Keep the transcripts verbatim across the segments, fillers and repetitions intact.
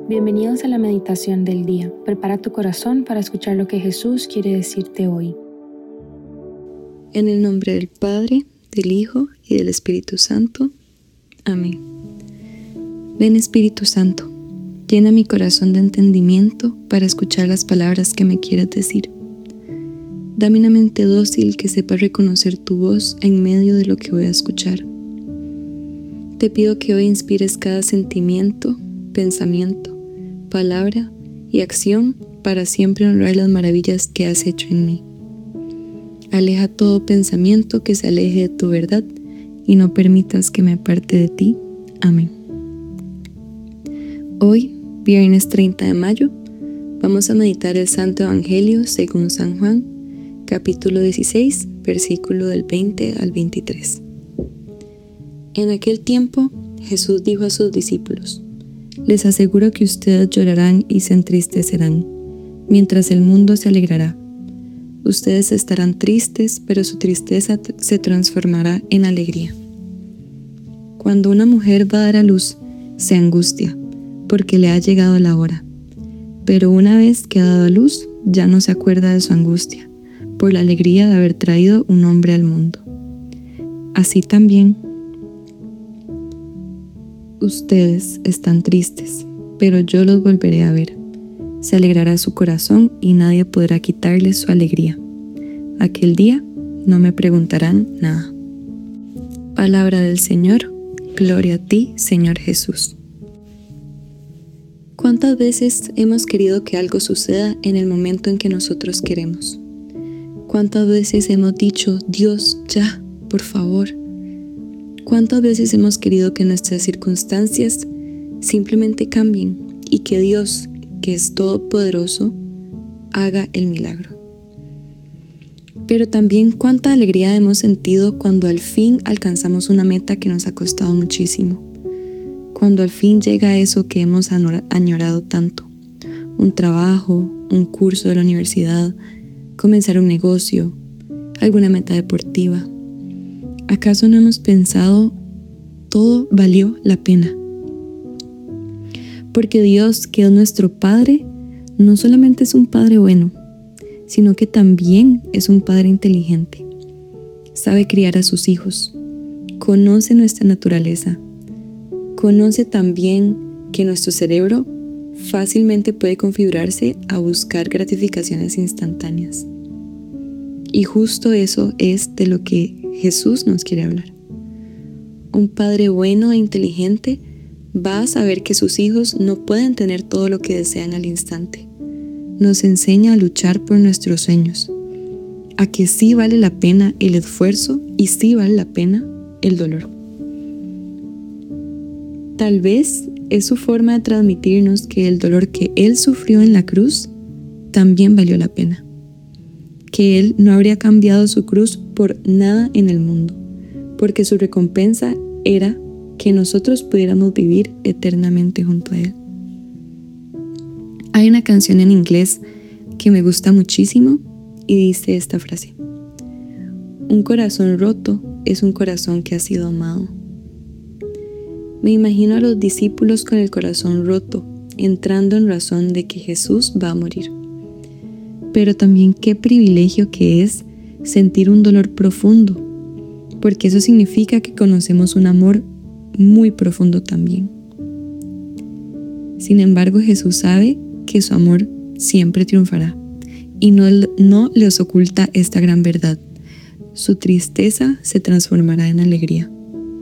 Bienvenidos a la meditación del día. Prepara tu corazón para escuchar lo que Jesús quiere decirte hoy. En el nombre del Padre, del Hijo y del Espíritu Santo. Amén. Ven, Espíritu Santo, llena mi corazón de entendimiento para escuchar las palabras que me quieres decir. Dame una mente dócil que sepa reconocer tu voz en medio de lo que voy a escuchar. Te pido que hoy inspires cada sentimiento, pensamiento, palabra y acción para siempre honrar las maravillas que has hecho en mí. Aleja todo pensamiento que se aleje de tu verdad y no permitas que me aparte de ti. Amén. Hoy, viernes treinta de mayo, vamos a meditar el Santo Evangelio según San Juan, capítulo dieciséis, versículo del veinte al veintitrés. En aquel tiempo, Jesús dijo a sus discípulos: Les aseguro que ustedes llorarán y se entristecerán, mientras el mundo se alegrará. Ustedes estarán tristes, pero su tristeza se transformará en alegría. Cuando una mujer va a dar a luz, se angustia, porque le ha llegado la hora. Pero una vez que ha dado a luz, ya no se acuerda de su angustia, por la alegría de haber traído un hombre al mundo. Así también, ustedes están tristes, pero yo los volveré a ver. Se alegrará su corazón y nadie podrá quitarles su alegría. Aquel día no me preguntarán nada. Palabra del Señor. Gloria a ti, Señor Jesús. ¿Cuántas veces hemos querido que algo suceda en el momento en que nosotros queremos? ¿Cuántas veces hemos dicho: Dios, ya, por favor? ¿Cuántas veces hemos querido que nuestras circunstancias simplemente cambien y que Dios, que es todopoderoso, haga el milagro? Pero también cuánta alegría hemos sentido cuando al fin alcanzamos una meta que nos ha costado muchísimo. Cuando al fin llega eso que hemos añorado tanto. Un trabajo, un curso de la universidad, comenzar un negocio, alguna meta deportiva. ¿Acaso no hemos pensado, todo valió la pena? Porque Dios, que es nuestro Padre, no solamente es un Padre bueno, sino que también es un Padre inteligente. Sabe criar a sus hijos, conoce nuestra naturaleza, conoce también que nuestro cerebro fácilmente puede configurarse a buscar gratificaciones instantáneas. Y justo eso es de lo que Jesús nos quiere hablar. Un padre bueno e inteligente va a saber que sus hijos no pueden tener todo lo que desean al instante. Nos enseña a luchar por nuestros sueños, a que sí vale la pena el esfuerzo y sí vale la pena el dolor. Tal vez es su forma de transmitirnos que el dolor que Él sufrió en la cruz también valió la pena. Que Él no habría cambiado su cruz por nada en el mundo, porque su recompensa era que nosotros pudiéramos vivir eternamente junto a Él. Hay una canción en inglés que me gusta muchísimo y dice esta frase: Un corazón roto es un corazón que ha sido amado. Me imagino a los discípulos con el corazón roto, entrando en razón de que Jesús va a morir. Pero también qué privilegio que es sentir un dolor profundo, porque eso significa que conocemos un amor muy profundo también. Sin embargo, Jesús sabe que su amor siempre triunfará y no, no les oculta esta gran verdad. Su tristeza se transformará en alegría.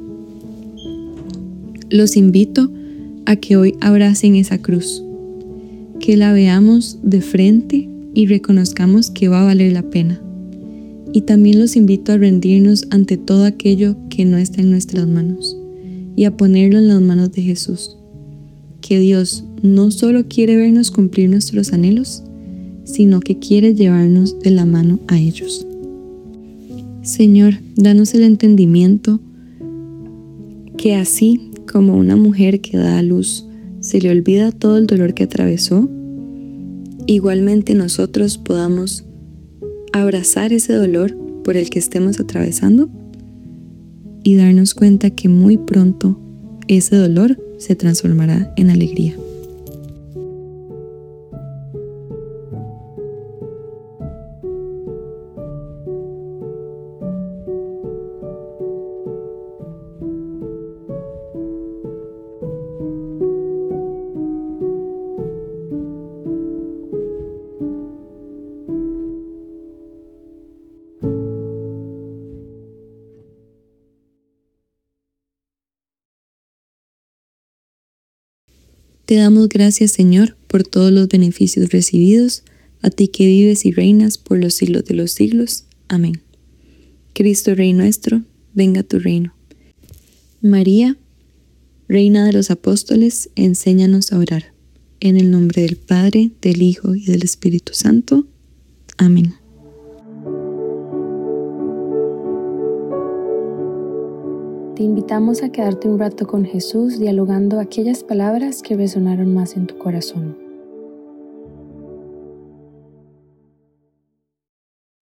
Los invito a que hoy abracen esa cruz, que la veamos de frente y reconozcamos que va a valer la pena. Y también los invito a rendirnos ante todo aquello que no está en nuestras manos y a ponerlo en las manos de Jesús. Que Dios no solo quiere vernos cumplir nuestros anhelos, sino que quiere llevarnos de la mano a ellos. Señor, danos el entendimiento que así como una mujer que da a luz se le olvida todo el dolor que atravesó, igualmente nosotros podamos abrazar ese dolor por el que estemos atravesando y darnos cuenta que muy pronto ese dolor se transformará en alegría. Te damos gracias, Señor, por todos los beneficios recibidos, a ti que vives y reinas por los siglos de los siglos. Amén. Cristo Rey nuestro, venga tu reino. María, Reina de los Apóstoles, enséñanos a orar. En el nombre del Padre, del Hijo y del Espíritu Santo. Amén. Te invitamos a quedarte un rato con Jesús dialogando aquellas palabras que resonaron más en tu corazón.